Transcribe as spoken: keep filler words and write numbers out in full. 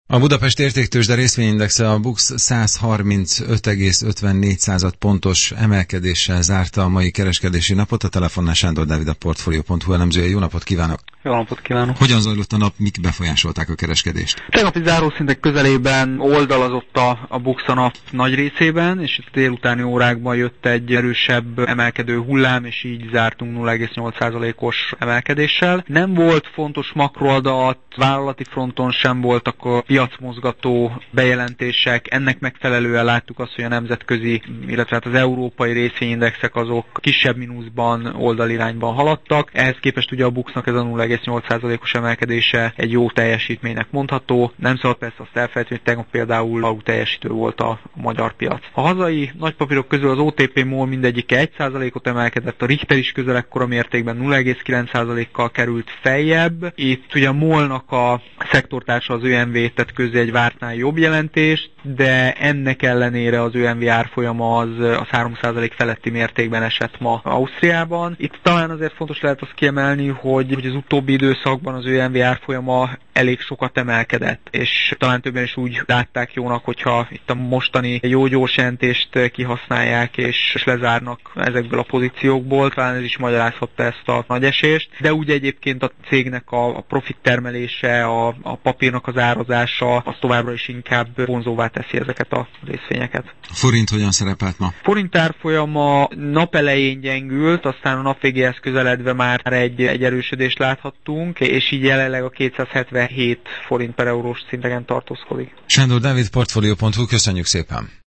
A Budapest Értéktőzsde részvényindexe a BUX száz harmincöt egész ötvennégy pontos emelkedéssel zárta a mai kereskedési napot. A telefonnál Sándor Dávid, a Portfolio pont hu elemzője. Jó napot kívánok! Jó napot kívánok! Hogyan zajlott a nap, mik befolyásolták a kereskedést? Tegnapi zárószintek közelében oldalazott a, a BUX a nap nagy részében, és itt délutáni órákban jött egy erősebb emelkedő hullám, és így zártunk nulla egész nyolc százalékos emelkedéssel. Nem volt fontos makroadat, vállalati fronton sem voltak a piacmozgató bejelentések, ennek megfelelően láttuk azt, hogy a nemzetközi, illetve hát az európai részvényindexek azok kisebb mínuszban, oldalirányban haladtak. Ehhez képest ugye a BUX-nak ez a nulla egész nyolc százalékos emelkedése egy jó teljesítménynek mondható. Nem szabad persze azt elfelejteni, hogy tegnap például alul teljesítő volt a magyar piac. A hazai nagypapírok közül az o té pé MOL mindegyike egy százalékot emelkedett, a Richter is közel ekkora mértékben nulla egész kilenc százalékkal került feljebb. Itt ugye a MOL-nak a szektortársa, az ÖMV tett közé egy vártnál jobb jelentést, de ennek ellenére az ÖMV árfolyama az, az három százalék feletti mértékben esett ma Ausztriában. Itt talán azért fontos lehet azt kiemelni, hogy, hogy az utóbbi időszakban az ÖMV árfolyama elég sokat emelkedett, és talán többen is úgy látták jónak, hogyha itt a mostani jó gyors jelentést kihasználják és, és lezárnak ezekből a pozíciókból, talán ez is magyarázhatta ezt a nagy esést, de úgy egyébként a cégnek a, a profit termelése, a, a papírnak az árazása, az továbbra is inkább vonzóvá teszi ezeket a részvényeket. A forint hogyan szerepelt ma? Forint árfolyama nap elején gyengült, aztán a nap végéhez közeledve már egy, egy erősödést láthattunk, és így jelenleg a kétszázhetvenhét forint per eurós szinteken tartózkodik. Sándor Dávid, Portfolio pont hu, köszönjük szépen!